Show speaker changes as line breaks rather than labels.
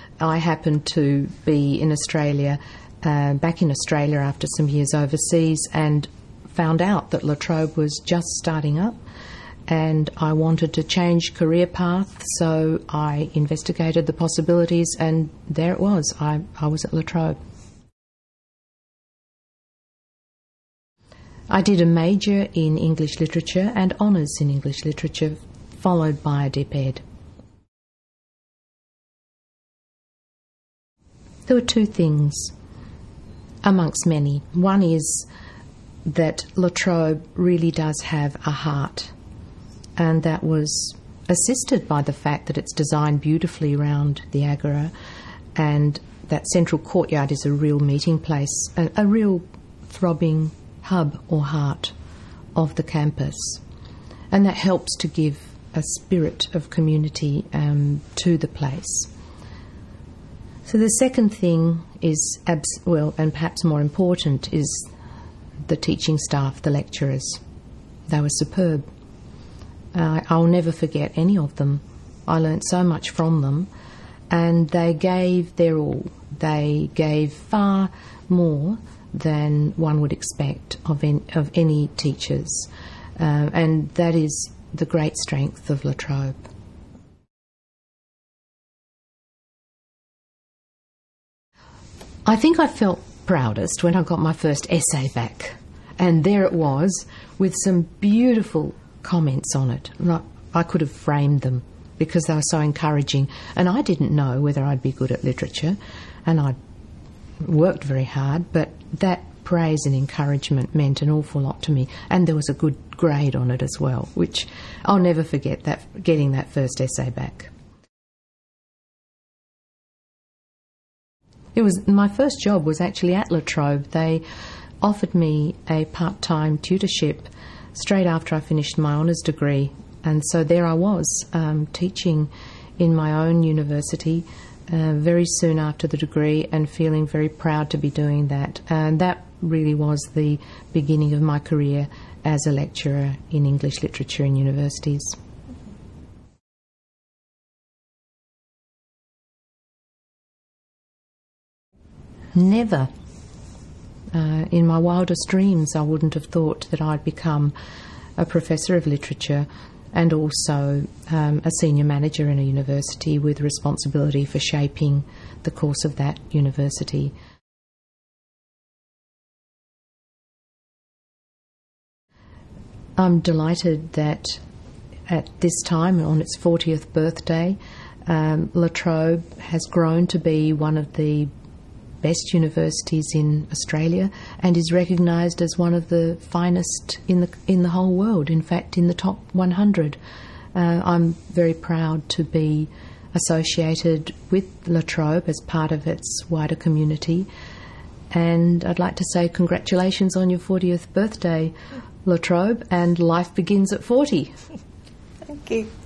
I happened to be in Australia, back in Australia after some years overseas, and found out that La Trobe was just starting up, and I wanted to change career path, so I investigated the possibilities, and there it was. I was at La Trobe. I did a major in English literature and honours in English literature, followed by a dip-ed. There were two things, amongst many. One is that La Trobe really does have a heart, and that was assisted by the fact that it's designed beautifully around the Agora, and that central courtyard is a real meeting place, a real throbbing hub or heart of the campus, and that helps to give a spirit of community to the place. So the second thing is, and perhaps more important, is the teaching staff, the lecturers. They were superb. I'll never forget any of them. I learnt so much from them, and they gave their all. They gave far more than one would expect of any teachers, and that is the great strength of La Trobe. I think I felt proudest when I got my first essay back, and there it was with some beautiful comments on it. I could have framed them because they were so encouraging, and I didn't know whether I'd be good at literature, and I'd worked very hard, but that praise and encouragement meant an awful lot to me, and there was a good grade on it as well, which I'll never forget, that getting that first essay back. My first job was actually at La Trobe. They offered me a part-time tutorship straight after I finished my honours degree, and so there I was, teaching in my own university very soon after the degree, and feeling very proud to be doing that. And that really was the beginning of my career as a lecturer in English literature in universities. Never. In my wildest dreams, I wouldn't have thought that I'd become a professor of literature and also a senior manager in a university with responsibility for shaping the course of that university. I'm delighted that at this time, on its 40th birthday, La Trobe has grown to be one of the best universities in Australia and is recognised as one of the finest in the whole world, in fact in the top 100. I'm very proud to be associated with La Trobe as part of its wider community, and I'd like to say congratulations on your 40th birthday, La Trobe, and life begins at 40.
Thank you.